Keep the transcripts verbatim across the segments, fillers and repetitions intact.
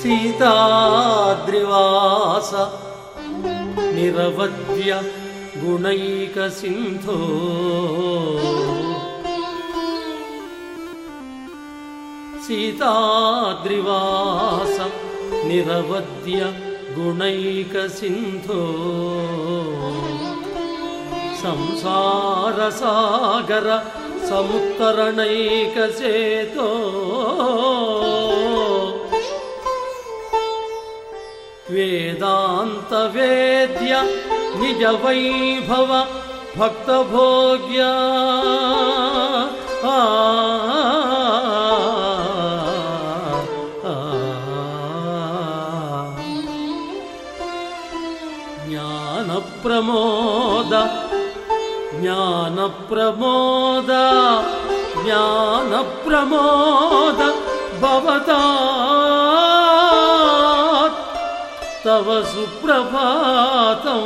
సీతాద్రివాస నిరవధ్య గుణైక సింధో సీతాద్రివాస నిరవధ్య గుణైక సింధో సంసార సాగర సముత్తరణైక సేతో వేదాంత వేద్య నిజ వైభవ భక్త భోగ్య జ్ఞాన ప్రమోద జ్ఞాన ప్రమోద జ్ఞాన ప్రమోద భవతా తవ సుప్రభాతం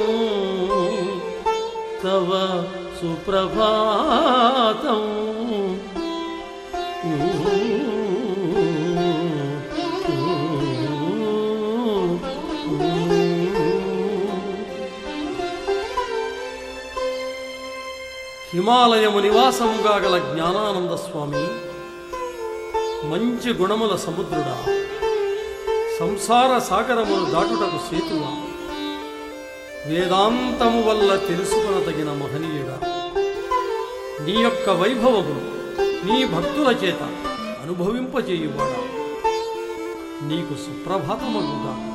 తవ సుప్రభాతం హిమాలయము నివాసముగా గల జ్ఞానానంద స్వామి, మంచి గుణముల సముద్రుడా, సంసార సాగరమును దాటుటకు సేతువా, వేదాంతము వల్ల తెలుసుకొనదగిన మహనీయుడా, నీ యొక్క వైభవమును నీ భక్తుల చేత అనుభవింపజేయువాడా, నీకు సుప్రభాతమగుగా.